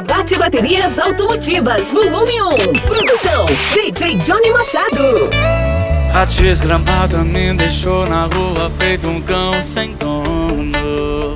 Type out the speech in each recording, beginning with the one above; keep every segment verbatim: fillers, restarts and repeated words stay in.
Tetrabate Baterias Automotivas, volume um. Produção D J Johnny Machado. A desgramada me deixou na rua feito um cão sem dono.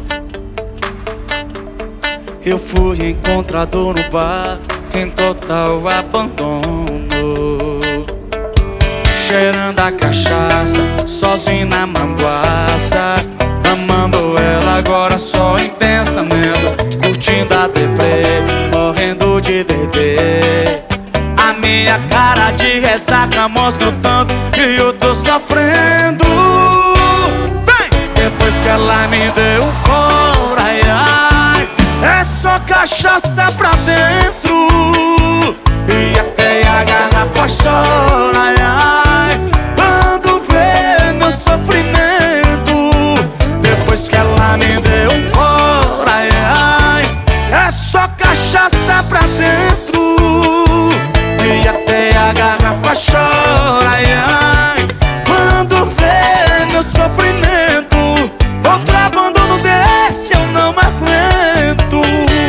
Eu fui encontrado no bar em total abandono, cheirando a cachaça, sozinho na manguaça, amando ela agora só em pensamento, curtindo a deprê, morrendo de beber. A minha cara de ressaca mostra o tanto que eu tô sofrendo. Vem! Depois que ela me deu um fora, ai, ai, é só cachaça pra dentro, e até a garrafa chora, ai, ai, quando vê meu sofrimento. Depois que ela me deu um fora, ai, ai, é só cachaça pra dentro, e até a garrafa chora, ai, ai, quando vê meu sofrimento. Outro abandono desse eu não aguento.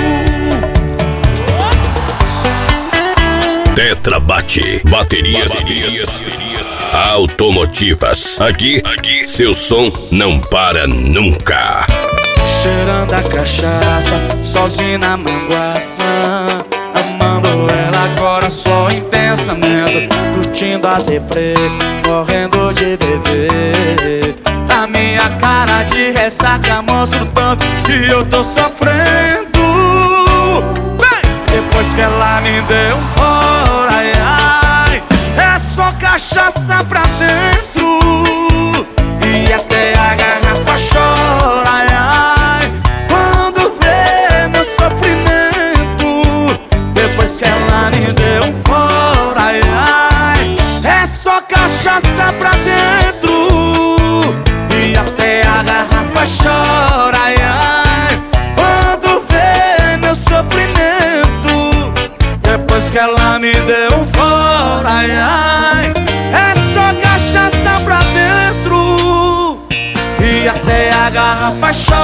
Tetrabate Baterias, baterias, baterias Automotivas. Aqui, aqui, seu som não para nunca. Cheirando a cachaça, sozinho na manguaça, amando ela agora só em pensamento, curtindo a deprê, morrendo de beber. A minha cara de ressaca mostra o tanto que eu tô sofrendo. Vem! Depois que ela me deu um fora, ai, ai, é só cachaça pra dentro, e até a garrafa chora, ai, ai, quando vê meu sofrimento. Depois que ela me deu um fora, ai, ai, é só cachaça pra dentro, e até a garrafa chora, ai, ai, quando vê meu sofrimento. Depois que ela me deu um fora, ai, ai, é só cachaça pra dentro, e até a garrafa chora.